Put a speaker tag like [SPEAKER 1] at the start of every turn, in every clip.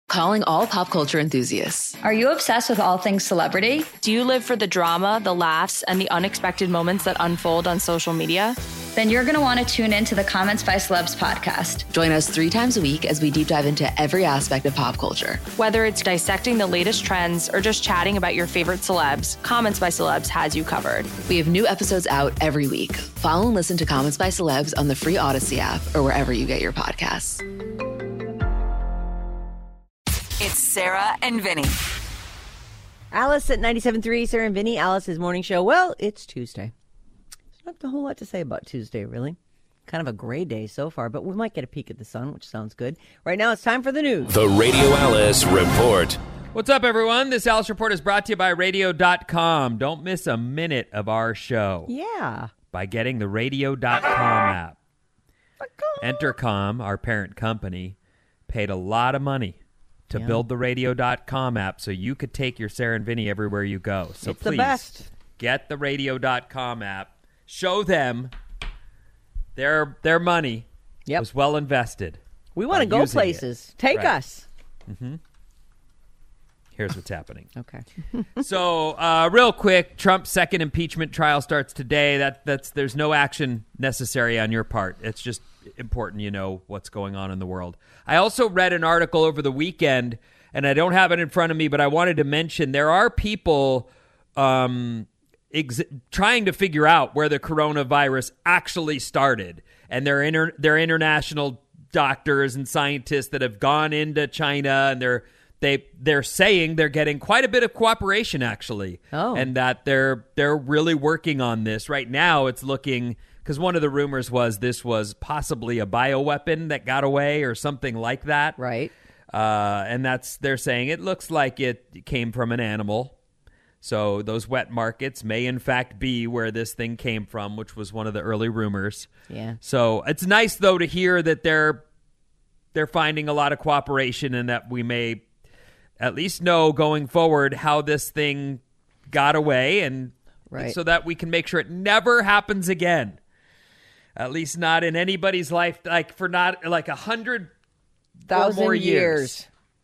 [SPEAKER 1] Calling all pop culture enthusiasts.
[SPEAKER 2] Are you obsessed with all things celebrity?
[SPEAKER 3] Do you live for the drama, the laughs, and the unexpected moments that unfold on social media?
[SPEAKER 2] Then you're going to want to tune in to the Comments by Celebs podcast.
[SPEAKER 1] Join us 3 times a week as we deep dive into every aspect of pop culture.
[SPEAKER 3] Whether it's dissecting the latest trends or just chatting about your favorite celebs, Comments by Celebs has you covered.
[SPEAKER 1] We have new episodes out every week. Follow and listen to Comments by Celebs on the free Odyssey app or wherever you get your podcasts.
[SPEAKER 4] It's Sarah and Vinny.
[SPEAKER 5] Alice at 97.3, Sarah and Vinny, Alice's morning show. Well, it's Tuesday. There's not a whole lot to say about Tuesday, really. Kind of a gray day so far, but we might get a peek at the sun, which sounds good. Right now, it's time for the news.
[SPEAKER 6] The Radio Alice Report.
[SPEAKER 7] What's up, everyone? This Alice Report is brought to you by Radio.com. Don't miss a minute of our show.
[SPEAKER 5] Yeah.
[SPEAKER 7] By getting the Radio.com app. Entercom, our parent company, paid a lot of money to build the Radio.com app so you could take your Sarah and Vinny everywhere you go. So
[SPEAKER 5] it's
[SPEAKER 7] please,
[SPEAKER 5] the best.
[SPEAKER 7] Get the Radio.com app. Show them their money was well invested.
[SPEAKER 5] We want to go places. Take us.
[SPEAKER 7] Mm-hmm. Here's what's happening.
[SPEAKER 5] Okay.
[SPEAKER 7] So, real quick, Trump's second impeachment trial starts today. There's no action necessary on your part. It's just important you know what's going on in the world. I also read an article over the weekend, and I don't have it in front of me, but I wanted to mention there are people trying to figure out where the coronavirus actually started, and they're international doctors and scientists that have gone into China, and they're saying they're getting quite a bit of cooperation, actually, and that they're really working on this right now. It's looking, because one of the rumors was this was possibly a bioweapon that got away or something like that,
[SPEAKER 5] right?
[SPEAKER 7] And they're saying it looks like it came from an animal. So those wet markets may in fact be where this thing came from, which was one of the early rumors.
[SPEAKER 5] Yeah.
[SPEAKER 7] So it's nice though to hear that they're finding a lot of cooperation, and that we may at least know going forward how this thing got away, and so that we can make sure it never happens again. At least not in anybody's life, for not 100,000 more years.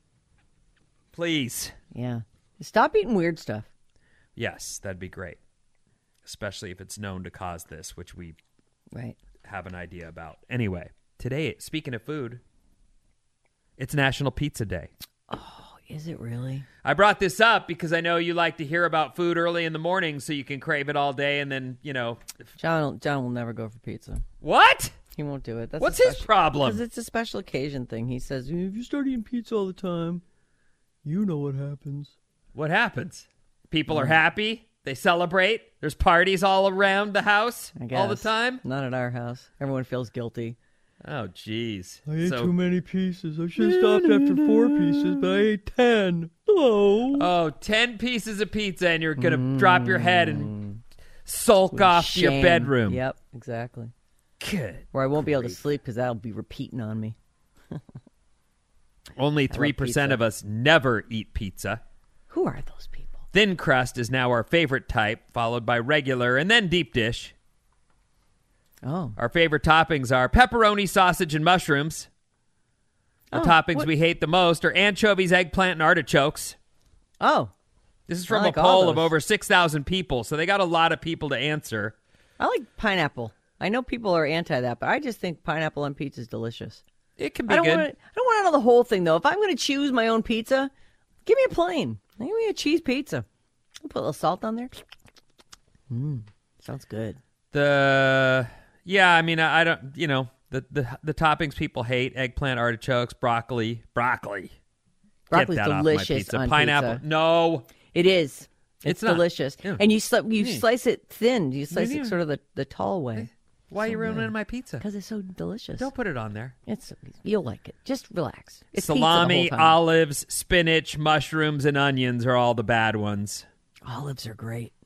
[SPEAKER 7] Please.
[SPEAKER 5] Yeah. Stop eating weird stuff.
[SPEAKER 7] Yes, that'd be great. Especially if it's known to cause this, which we have an idea about. Anyway, today, speaking of food, it's National Pizza Day.
[SPEAKER 5] Oh, is it really?
[SPEAKER 7] I brought this up because I know you like to hear about food early in the morning so you can crave it all day, and then,
[SPEAKER 5] John will never go for pizza.
[SPEAKER 7] What?
[SPEAKER 5] He won't do it.
[SPEAKER 7] What's his problem?
[SPEAKER 5] Because it's a special occasion thing. He says, if you start eating pizza all the time, you know what happens.
[SPEAKER 7] What happens? People are happy. They celebrate. There's parties all around the house all the time.
[SPEAKER 5] Not at our house. Everyone feels guilty.
[SPEAKER 7] Oh, jeez.
[SPEAKER 8] I ate too many pieces. I should have stopped after 4 pieces, but I ate 10.
[SPEAKER 7] Oh, 10 pieces of pizza, and you're going to drop your head and sulk off to your bedroom.
[SPEAKER 5] Yep, exactly.
[SPEAKER 7] Good.
[SPEAKER 5] Or I won't be able to sleep because that'll be repeating on me.
[SPEAKER 7] Only 3% of us never eat pizza.
[SPEAKER 5] Who are those people?
[SPEAKER 7] Thin crust is now our favorite type, followed by regular and then deep dish.
[SPEAKER 5] Oh.
[SPEAKER 7] Our favorite toppings are pepperoni, sausage, and mushrooms. The toppings we hate the most are anchovies, eggplant, and artichokes.
[SPEAKER 5] Oh.
[SPEAKER 7] This is from a poll of over 6,000 people, so they got a lot of people to answer.
[SPEAKER 5] I like pineapple. I know people are anti that, but I just think pineapple on pizza is delicious.
[SPEAKER 7] It can be
[SPEAKER 5] good.
[SPEAKER 7] I
[SPEAKER 5] don't want to know the whole thing, though. If I'm going to choose my own pizza, give me a plain. Give me a cheese pizza. I'll put a little salt on there. Sounds good.
[SPEAKER 7] I mean, I don't, the toppings people hate: eggplant, artichokes, broccoli.
[SPEAKER 5] Broccoli's
[SPEAKER 7] Get that
[SPEAKER 5] delicious
[SPEAKER 7] off my pizza.
[SPEAKER 5] on
[SPEAKER 7] Pineapple.
[SPEAKER 5] pizza.
[SPEAKER 7] No.
[SPEAKER 5] It is. It's
[SPEAKER 7] not.
[SPEAKER 5] delicious.
[SPEAKER 7] Yeah.
[SPEAKER 5] And you slice it thin. You slice it sort of the tall way.
[SPEAKER 7] Why are you ruining my pizza?
[SPEAKER 5] Because it's so delicious.
[SPEAKER 7] Don't put it on there.
[SPEAKER 5] You'll like it. Just relax. It's
[SPEAKER 7] salami,
[SPEAKER 5] pizza the whole time.
[SPEAKER 7] olives, spinach, mushrooms, and onions are all the bad ones.
[SPEAKER 5] Olives are great.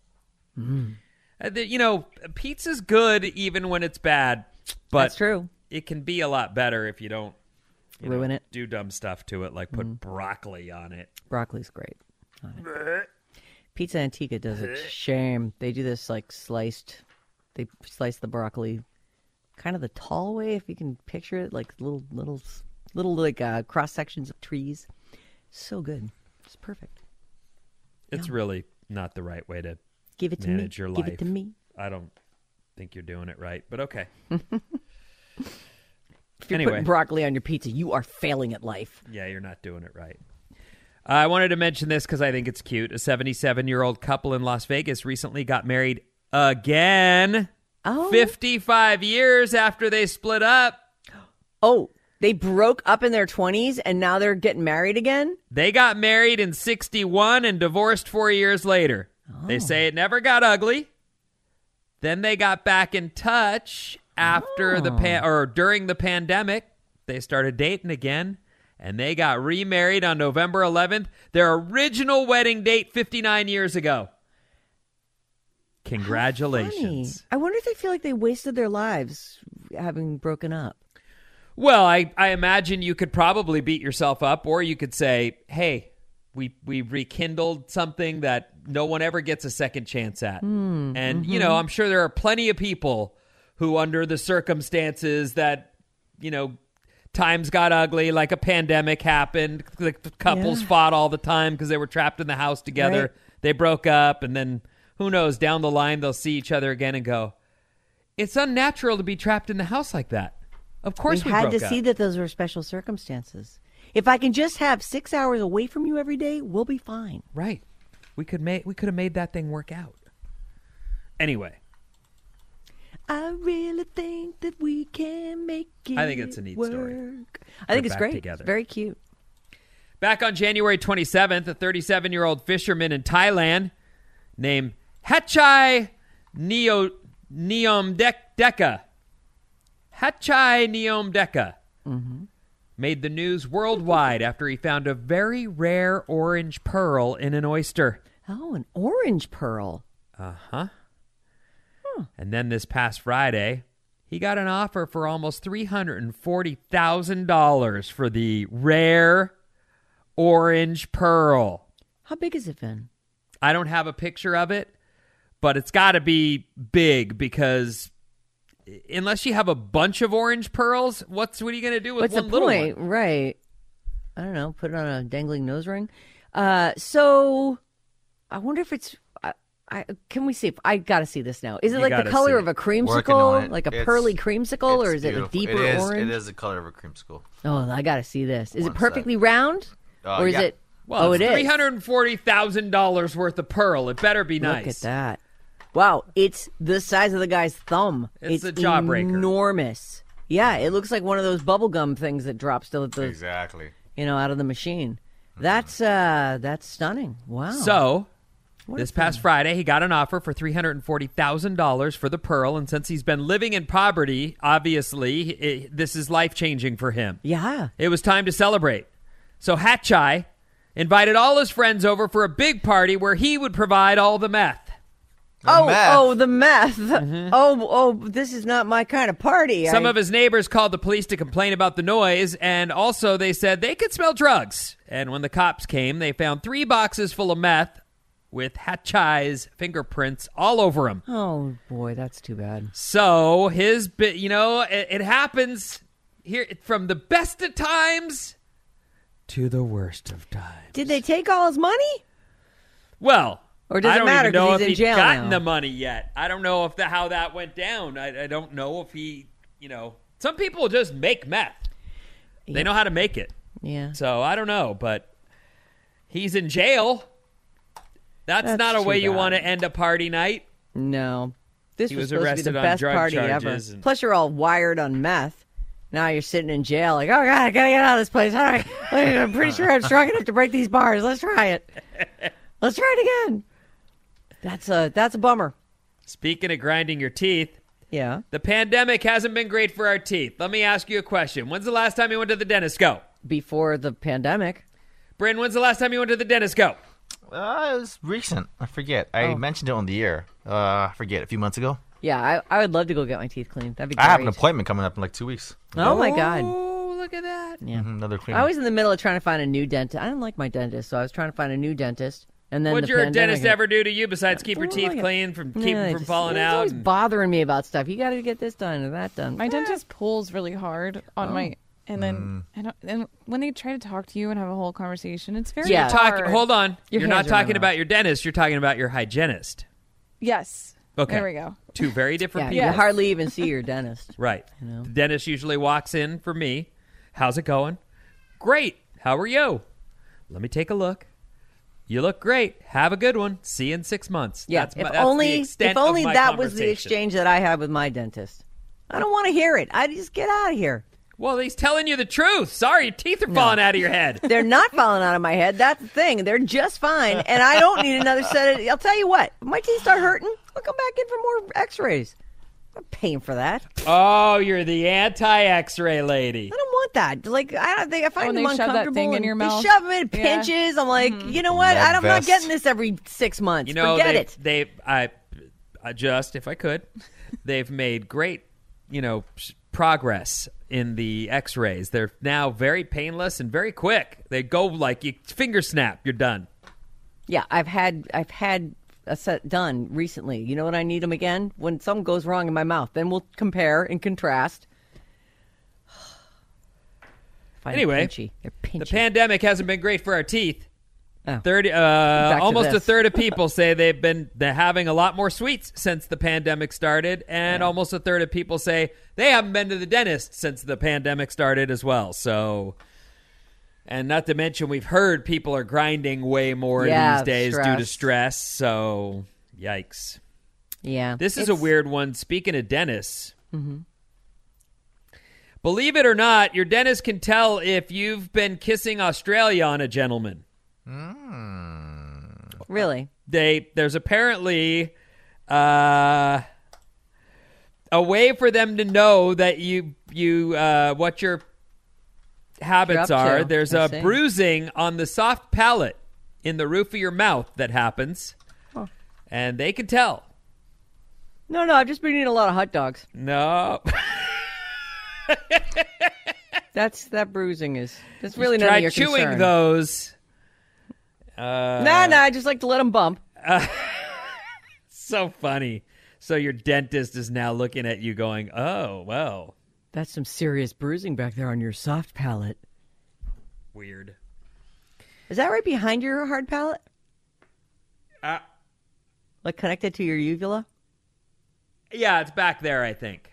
[SPEAKER 7] Pizza's good even when it's bad. But
[SPEAKER 5] that's true.
[SPEAKER 7] It can be a lot better if you don't
[SPEAKER 5] ruin it.
[SPEAKER 7] Do dumb stuff to it, like put broccoli on it.
[SPEAKER 5] Broccoli's great. Pizza Antica does it. Shame. They do this sliced. They slice the broccoli kind of the tall way, if you can picture it, like little Little like cross sections of trees. So good. It's perfect.
[SPEAKER 7] It's really not the right way to
[SPEAKER 5] Give it to
[SPEAKER 7] manage
[SPEAKER 5] me.
[SPEAKER 7] your
[SPEAKER 5] Give
[SPEAKER 7] life.
[SPEAKER 5] it to me.
[SPEAKER 7] I don't think you're doing it right, but okay.
[SPEAKER 5] If you're
[SPEAKER 7] Anyway.
[SPEAKER 5] putting broccoli on your pizza, you are failing at life.
[SPEAKER 7] Yeah, you're not doing it right. I wanted to mention this because I think it's cute. A 77-year-old couple in Las Vegas recently got married again.
[SPEAKER 5] Oh.
[SPEAKER 7] 55 years after they split up.
[SPEAKER 5] Oh, they broke up in their 20s and now they're getting married again?
[SPEAKER 7] They got married in 61 and divorced 4 years later. They say it never got ugly. Then they got back in touch after during the pandemic. They started dating again, and they got remarried on November 11th. Their original wedding date 59 years ago. Congratulations.
[SPEAKER 5] Funny. I wonder if they feel like they wasted their lives having broken up.
[SPEAKER 7] Well, I imagine you could probably beat yourself up, or you could say, hey, we rekindled something that no one ever gets a second chance at. And, you know, I'm sure there are plenty of people who, under the circumstances that, you know, times got ugly, like a pandemic happened, the couples fought all the time because they were trapped in the house together.
[SPEAKER 5] Right.
[SPEAKER 7] They broke up, and then who knows, down the line they'll see each other again and go, it's unnatural to be trapped in the house like that. Of course we
[SPEAKER 5] had
[SPEAKER 7] broke
[SPEAKER 5] to
[SPEAKER 7] up.
[SPEAKER 5] see that those were special circumstances. If I can just have 6 hours away from you every day, we'll be fine.
[SPEAKER 7] Right. We could have made that thing work out. Anyway.
[SPEAKER 5] I really think that we can make it
[SPEAKER 7] I think it's a neat
[SPEAKER 5] work.
[SPEAKER 7] story.
[SPEAKER 5] I think
[SPEAKER 7] We're
[SPEAKER 5] it's
[SPEAKER 7] back
[SPEAKER 5] great.
[SPEAKER 7] together.
[SPEAKER 5] It's very cute.
[SPEAKER 7] Back on January 27th, a 37-year-old fisherman in Thailand named Hachai Neomdeka. Hachai Neomdeka made the news worldwide after he found a very rare orange pearl in an oyster.
[SPEAKER 5] Oh, an orange pearl.
[SPEAKER 7] Uh-huh. And then this past Friday, he got an offer for almost $340,000 for the rare orange pearl.
[SPEAKER 5] How big has it been?
[SPEAKER 7] I don't have a picture of it, but it's got to be big because unless you have a bunch of orange pearls, what are you going to do with
[SPEAKER 5] What's
[SPEAKER 7] one
[SPEAKER 5] the
[SPEAKER 7] little
[SPEAKER 5] point?
[SPEAKER 7] one?
[SPEAKER 5] Right. I don't know. Put it on a dangling nose ring. So I wonder if it's... can we see? I got to see this now. Is it
[SPEAKER 7] You
[SPEAKER 5] like the
[SPEAKER 7] gotta
[SPEAKER 5] color
[SPEAKER 7] see
[SPEAKER 5] of a
[SPEAKER 9] Working on
[SPEAKER 5] creamsicle?
[SPEAKER 9] it.
[SPEAKER 5] Like a
[SPEAKER 9] It's-
[SPEAKER 5] pearly creamsicle? Or
[SPEAKER 9] It's
[SPEAKER 5] is it a
[SPEAKER 9] beautiful.
[SPEAKER 5] deeper orange?
[SPEAKER 9] It is the color of a creamsicle.
[SPEAKER 5] Oh, I got to see this. Is
[SPEAKER 9] One
[SPEAKER 5] it perfectly round? Or is
[SPEAKER 9] yeah.
[SPEAKER 5] it...
[SPEAKER 7] Well,
[SPEAKER 5] it
[SPEAKER 7] it's
[SPEAKER 5] is.
[SPEAKER 7] $340,000 worth of pearl. It better be nice.
[SPEAKER 5] Look at that. Wow, it's the size of the guy's thumb.
[SPEAKER 7] It's a jawbreaker.
[SPEAKER 5] Enormous. Yeah, it looks like one of those bubblegum things that drops still at the
[SPEAKER 9] Exactly.
[SPEAKER 5] out of the machine. That's stunning. Wow.
[SPEAKER 7] So,
[SPEAKER 5] What
[SPEAKER 7] this
[SPEAKER 5] a
[SPEAKER 7] past Friday, he got an offer for $340,000 for the pearl, and since he's been living in poverty, obviously, this is life-changing for him.
[SPEAKER 5] Yeah.
[SPEAKER 7] It was time to celebrate. So Hachai invited all his friends over for a big party where he would provide all the meth.
[SPEAKER 5] The meth.
[SPEAKER 7] Mm-hmm.
[SPEAKER 5] Oh, this is not my kind of party.
[SPEAKER 7] Some of his neighbors called the police to complain about the noise, and also they said they could smell drugs. And when the cops came, they found 3 boxes full of meth with Hachai's fingerprints all over them.
[SPEAKER 5] Oh, boy, that's too bad.
[SPEAKER 7] So it happens here from the best of times to the worst of times.
[SPEAKER 5] Did they take all his money?
[SPEAKER 7] Well,
[SPEAKER 5] Or does
[SPEAKER 7] I
[SPEAKER 5] it
[SPEAKER 7] don't
[SPEAKER 5] matter
[SPEAKER 7] even know
[SPEAKER 5] 'cause
[SPEAKER 7] if
[SPEAKER 5] he's in
[SPEAKER 7] he's
[SPEAKER 5] jail
[SPEAKER 7] gotten
[SPEAKER 5] now?
[SPEAKER 7] the money yet. I don't know how that went down. I don't know if he, some people just make meth. They know how to make it.
[SPEAKER 5] Yeah.
[SPEAKER 7] So I don't know, but he's in jail. That's not a
[SPEAKER 5] too
[SPEAKER 7] way you
[SPEAKER 5] bad.
[SPEAKER 7] want to end a party night.
[SPEAKER 5] No. This
[SPEAKER 7] He
[SPEAKER 5] was
[SPEAKER 7] was
[SPEAKER 5] supposed to be
[SPEAKER 7] arrested
[SPEAKER 5] the
[SPEAKER 7] on
[SPEAKER 5] best
[SPEAKER 7] drug
[SPEAKER 5] party ever.
[SPEAKER 7] charges and-
[SPEAKER 5] Plus, you're all wired on meth. Now you're sitting in jail like, oh, God, I got to get out of this place. All right. I'm pretty sure I'm strong enough to break these bars. Let's try it. Let's try it again. That's a bummer.
[SPEAKER 7] Speaking of grinding your teeth,
[SPEAKER 5] Yeah.
[SPEAKER 7] the pandemic hasn't been great for our teeth. Let me ask you a question. When's the last time you went to the dentist? Go.
[SPEAKER 5] Before the pandemic.
[SPEAKER 7] Bryn, when's the last time you went to the dentist? Go.
[SPEAKER 9] It was recent. I forget. I mentioned it on the air. I forget, a few months ago.
[SPEAKER 5] Yeah, I would love to go get my teeth cleaned. That'd be great.
[SPEAKER 9] I have an appointment coming up in like 2 weeks.
[SPEAKER 5] Oh, my God.
[SPEAKER 7] Oh, look at that.
[SPEAKER 5] Yeah.
[SPEAKER 9] Another cleaning.
[SPEAKER 5] I was in the middle of trying to find a new dentist. I didn't like my dentist, so I was trying to find a new dentist. And then
[SPEAKER 7] What'd
[SPEAKER 5] the
[SPEAKER 7] your
[SPEAKER 5] pandemic
[SPEAKER 7] dentist
[SPEAKER 5] hit.
[SPEAKER 7] ever do to you besides keep your
[SPEAKER 5] Well,
[SPEAKER 7] teeth
[SPEAKER 5] yeah.
[SPEAKER 7] clean, keep
[SPEAKER 5] Yeah,
[SPEAKER 7] them from falling
[SPEAKER 5] he's
[SPEAKER 7] out?
[SPEAKER 5] always bothering me about stuff. You got to get this done or that done.
[SPEAKER 10] My dentist pulls really hard on my And then and when they try to talk to you and have a whole conversation, it's very
[SPEAKER 5] Yeah.
[SPEAKER 10] hard.
[SPEAKER 7] Hold on.
[SPEAKER 5] Your
[SPEAKER 7] You're not
[SPEAKER 5] hands are in
[SPEAKER 7] talking
[SPEAKER 5] my
[SPEAKER 7] about your dentist. You're talking about your hygienist.
[SPEAKER 10] Yes.
[SPEAKER 7] Okay.
[SPEAKER 10] There we go.
[SPEAKER 7] Two very different
[SPEAKER 5] Yeah,
[SPEAKER 7] people.
[SPEAKER 5] you hardly even see your dentist.
[SPEAKER 7] Right.
[SPEAKER 5] You know?
[SPEAKER 7] The dentist usually walks in for me. How's it going? Great. How are you? Let me take a look. You look great. Have a good one. See you in 6 months.
[SPEAKER 5] Yeah,
[SPEAKER 7] That's
[SPEAKER 5] if
[SPEAKER 7] the
[SPEAKER 5] only
[SPEAKER 7] extent of my
[SPEAKER 5] that was the
[SPEAKER 7] conversation.
[SPEAKER 5] exchange that I had with my dentist. I don't want to hear it. I just get out of here.
[SPEAKER 7] Well, he's telling you the truth. Sorry, your teeth are falling out of your head.
[SPEAKER 5] They're not falling out of my head. That's the thing. They're just fine, and I don't need another set of. I'll tell you what. If my teeth start hurting, I'll come back in for more X-rays. I'm not paying for that.
[SPEAKER 7] Oh, you're the anti-X-ray lady.
[SPEAKER 5] I don't want that. Like I don't think I find
[SPEAKER 10] when
[SPEAKER 5] them
[SPEAKER 10] they shove that
[SPEAKER 5] uncomfortable.
[SPEAKER 10] thing in
[SPEAKER 5] and
[SPEAKER 10] your mouth?
[SPEAKER 5] They shove them in
[SPEAKER 10] Yeah.
[SPEAKER 5] pinches. I'm like, you know what?
[SPEAKER 9] Med
[SPEAKER 5] I'm not
[SPEAKER 9] vest.
[SPEAKER 5] getting this every 6 months.
[SPEAKER 7] You know,
[SPEAKER 5] Forget it.
[SPEAKER 7] I just, if I could, they've made great, progress in the X-rays. They're now very painless and very quick. They go like you finger snap, you're done.
[SPEAKER 5] Yeah, I've had a set done recently. You know what I need them again? When something goes wrong in my mouth. Then we'll compare and contrast. Find it
[SPEAKER 7] Anyway,
[SPEAKER 5] pinchy. They're pinchy.
[SPEAKER 7] The pandemic hasn't been great for our teeth.
[SPEAKER 5] Oh.
[SPEAKER 7] Almost a
[SPEAKER 5] this.
[SPEAKER 7] third of people say they're having a lot more sweets since the pandemic started, and almost a third of people say they haven't been to the dentist since the pandemic started as well. So, and not to mention we've heard people are grinding way more these days due to stress. So, yikes.
[SPEAKER 5] Yeah.
[SPEAKER 7] This is a weird one. Speaking of dentists, believe it or not, your dentist can tell if you've been kissing Australia on a gentleman.
[SPEAKER 5] Really?
[SPEAKER 7] There's apparently a way for them to know that you what your habits
[SPEAKER 5] up
[SPEAKER 7] are.
[SPEAKER 5] to.
[SPEAKER 7] There's
[SPEAKER 5] I
[SPEAKER 7] a
[SPEAKER 5] see.
[SPEAKER 7] bruising on the soft palate in the roof of your mouth that happens, and they can tell.
[SPEAKER 5] No, I've just been eating a lot of hot dogs.
[SPEAKER 7] No.
[SPEAKER 5] That bruising is. That's really
[SPEAKER 7] Try
[SPEAKER 5] none of your
[SPEAKER 7] chewing
[SPEAKER 5] concern.
[SPEAKER 7] those.
[SPEAKER 5] I just like to let them bump.
[SPEAKER 7] So funny. So your dentist is now looking at you going, oh, well.
[SPEAKER 5] That's some serious bruising back there on your soft palate.
[SPEAKER 7] Weird.
[SPEAKER 5] Is that right behind your hard palate? Like connected to your uvula?
[SPEAKER 7] Yeah, it's back there, I think.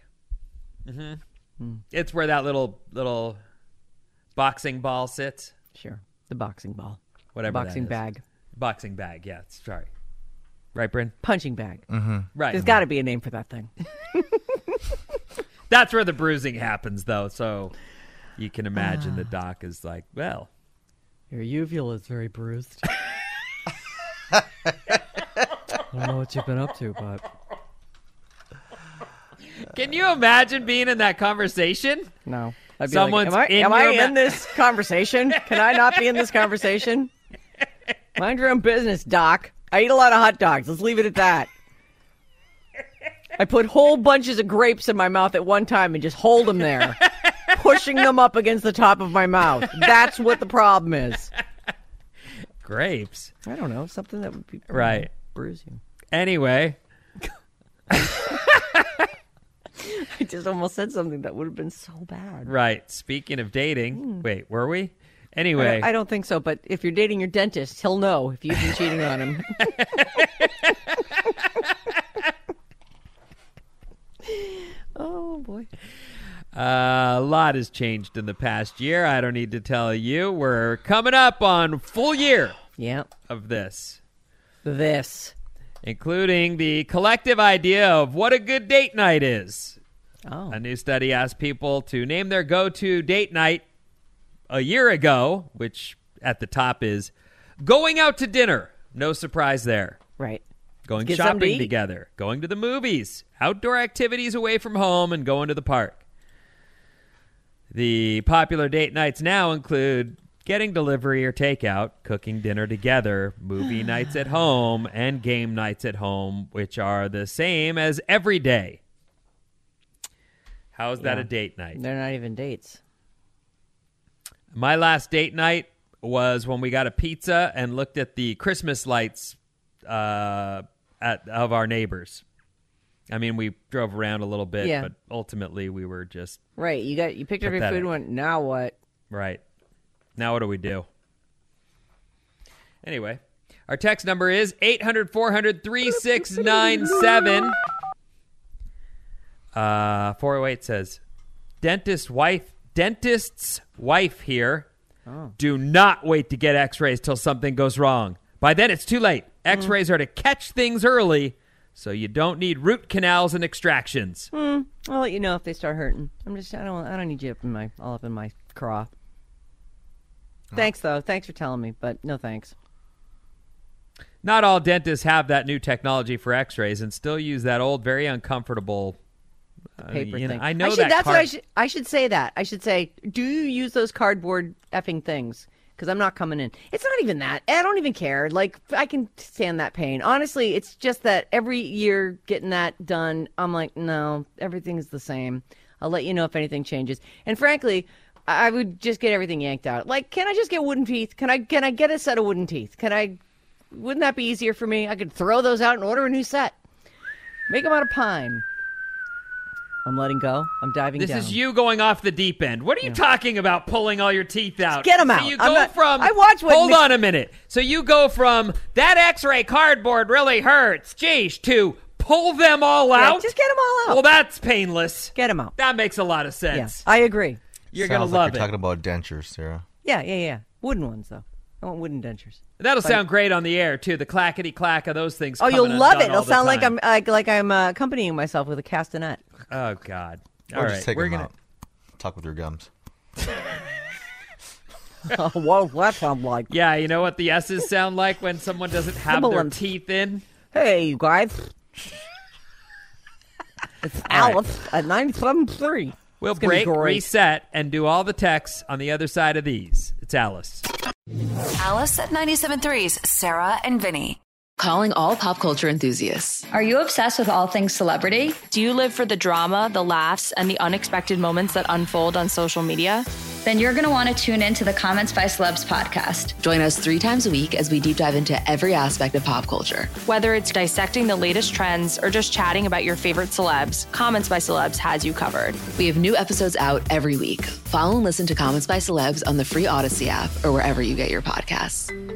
[SPEAKER 7] It's where that little boxing ball sits.
[SPEAKER 5] Sure. The boxing ball.
[SPEAKER 7] Whatever
[SPEAKER 5] Boxing
[SPEAKER 7] that is.
[SPEAKER 5] bag.
[SPEAKER 7] Boxing bag, yeah. Sorry. Right, Bryn?
[SPEAKER 5] Punching bag.
[SPEAKER 7] Right.
[SPEAKER 5] There's got to be a name for that thing.
[SPEAKER 7] That's where the bruising happens, though. So you can imagine the doc is like, well.
[SPEAKER 8] Your uvula is very bruised. I don't know what you've been up to, but
[SPEAKER 7] Can you imagine being in that conversation?
[SPEAKER 5] No. I'd be
[SPEAKER 7] Someone's
[SPEAKER 5] like,
[SPEAKER 7] in
[SPEAKER 5] am I
[SPEAKER 7] your
[SPEAKER 5] in this conversation? Can I not be in this conversation? Mind your own business, Doc. I eat a lot of hot dogs. Let's leave it at that. I put whole bunches of grapes in my mouth at one time and just hold them there, pushing them up against the top of my mouth. That's what the problem is.
[SPEAKER 7] Grapes.
[SPEAKER 5] I don't know. Something that would be
[SPEAKER 7] Right.
[SPEAKER 5] bruise you.
[SPEAKER 7] Anyway.
[SPEAKER 5] I just almost said something that would have been so bad.
[SPEAKER 7] Right. Speaking of dating. Wait, were we? Anyway.
[SPEAKER 5] I don't think so, but if you're dating your dentist, he'll know if you've been cheating on him. Oh, boy.
[SPEAKER 7] A lot has changed in the past year. I don't need to tell you. We're coming up on full year of this. Including the collective idea of what a good date night is.
[SPEAKER 5] Oh.
[SPEAKER 7] A new study asked people to name their go-to date night a year ago, which at the top is going out to dinner. No surprise there.
[SPEAKER 5] Right.
[SPEAKER 7] Going
[SPEAKER 5] Get something to
[SPEAKER 7] shopping
[SPEAKER 5] eat.
[SPEAKER 7] together, going to the movies, outdoor activities away from home, and going to the park. The popular date nights now include getting delivery or takeout, cooking dinner together, movie nights at home, and game nights at home, which are the same as every day. How is that a date night?
[SPEAKER 5] They're not even dates.
[SPEAKER 7] My last date night was when we got a pizza and looked at the Christmas lights of our neighbors. I mean, we drove around a little bit,
[SPEAKER 5] Yeah.
[SPEAKER 7] but ultimately we were just
[SPEAKER 5] Right. You picked up your
[SPEAKER 7] Pathetic.
[SPEAKER 5] food and went, now what?
[SPEAKER 7] right. Now what do we do? Anyway, our text number is 800-400-3697. 408 says, dentist's wife here.
[SPEAKER 5] Oh.
[SPEAKER 7] Do not wait to get x-rays till something goes wrong. By then it's too late. X-rays are to catch things early, so you don't need root canals and extractions.
[SPEAKER 5] I'll let you know if they start hurting. I don't need you all up in my craw. Thanks though. Thanks for telling me, but no thanks.
[SPEAKER 7] Not all dentists have that new technology for x-rays and still use that old, very uncomfortable
[SPEAKER 5] Paper thing.
[SPEAKER 7] I know
[SPEAKER 5] That's what I should say that. I should say, do you use those cardboard effing things? Because I'm not coming in. It's not even that. I don't even care. Like, I can stand that pain. Honestly, it's just that every year getting that done, I'm like, no, everything's the same. I'll let you know if anything changes. And frankly, I would just get everything yanked out. Like, can I just get wooden teeth? Can I get a set of wooden teeth? Wouldn't that be easier for me? I could throw those out and order a new set. Make them out of pine. I'm letting go. I'm diving down.
[SPEAKER 7] This is you going off the deep end. What are you talking about pulling all your teeth out?
[SPEAKER 5] Get them out.
[SPEAKER 7] So you go from...
[SPEAKER 5] I watch what...
[SPEAKER 7] Hold on a minute. So you go from, that x-ray cardboard really hurts, geez, to pull them all out?
[SPEAKER 5] Just get them all out.
[SPEAKER 7] Well, that's painless.
[SPEAKER 5] Get them out.
[SPEAKER 7] That makes a lot of sense.
[SPEAKER 5] Yeah, I agree.
[SPEAKER 7] You're going to
[SPEAKER 9] Sounds
[SPEAKER 7] love
[SPEAKER 9] like you're
[SPEAKER 7] it.
[SPEAKER 9] talking about dentures, Sarah.
[SPEAKER 5] Yeah. Wooden ones, though. I want wooden dentures.
[SPEAKER 7] That'll sound great on the air, too. The clackety-clack of those things.
[SPEAKER 5] Oh, you'll
[SPEAKER 7] coming
[SPEAKER 5] love
[SPEAKER 7] undone
[SPEAKER 5] it. It'll
[SPEAKER 7] all the
[SPEAKER 5] sound like
[SPEAKER 7] time.
[SPEAKER 5] I'm accompanying myself with a castanet.
[SPEAKER 7] Oh, God.
[SPEAKER 9] Or
[SPEAKER 7] All
[SPEAKER 9] just
[SPEAKER 7] right.
[SPEAKER 9] take
[SPEAKER 7] We're
[SPEAKER 9] them
[SPEAKER 7] gonna...
[SPEAKER 9] out. Talk with your gums.
[SPEAKER 5] What that sound like?
[SPEAKER 7] Yeah, you know what the S's sound like when someone doesn't have their
[SPEAKER 5] Sibilance.
[SPEAKER 7] teeth in?
[SPEAKER 5] Hey, you guys. It's Alice at 97.3.
[SPEAKER 7] We'll
[SPEAKER 5] It's gonna be
[SPEAKER 7] break,
[SPEAKER 5] great.
[SPEAKER 7] reset, and do all the texts on the other side of these. It's Alice.
[SPEAKER 4] Alice at 97.3's Sarah and Vinny.
[SPEAKER 1] Calling all pop culture enthusiasts.
[SPEAKER 2] Are you obsessed with all things celebrity?
[SPEAKER 3] Do you live for the drama, the laughs, and the unexpected moments that unfold on social media?
[SPEAKER 2] Then you're going to want to tune in to the Comments by Celebs podcast.
[SPEAKER 1] Join us 3 times a week as we deep dive into every aspect of pop culture.
[SPEAKER 3] Whether it's dissecting the latest trends or just chatting about your favorite celebs, Comments by Celebs has you covered.
[SPEAKER 1] We have new episodes out every week. Follow and listen to Comments by Celebs on the free Odyssey app or wherever you get your podcasts.